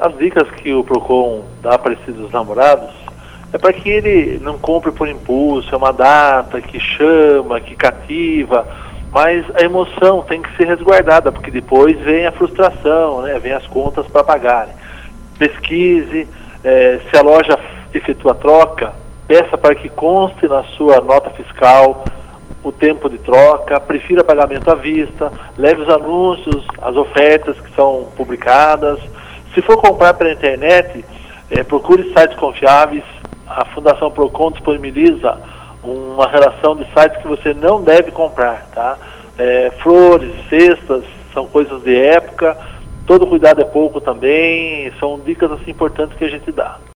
As dicas que o Procon dá para esses namorados é para que ele não compre por impulso, é uma data que chama, que cativa, mas a emoção tem que ser resguardada, porque depois vem a frustração, né? Vem as contas para pagarem. Pesquise, se a loja efetua a troca, peça para que conste na sua nota fiscal o tempo de troca, prefira pagamento à vista, leve os anúncios, as ofertas que são publicadas. Se for comprar pela internet, procure sites confiáveis. A Fundação Procon disponibiliza uma relação de sites que você não deve comprar, tá? Flores, cestas, são coisas de época, todo cuidado é pouco também, são dicas assim importantes que a gente dá.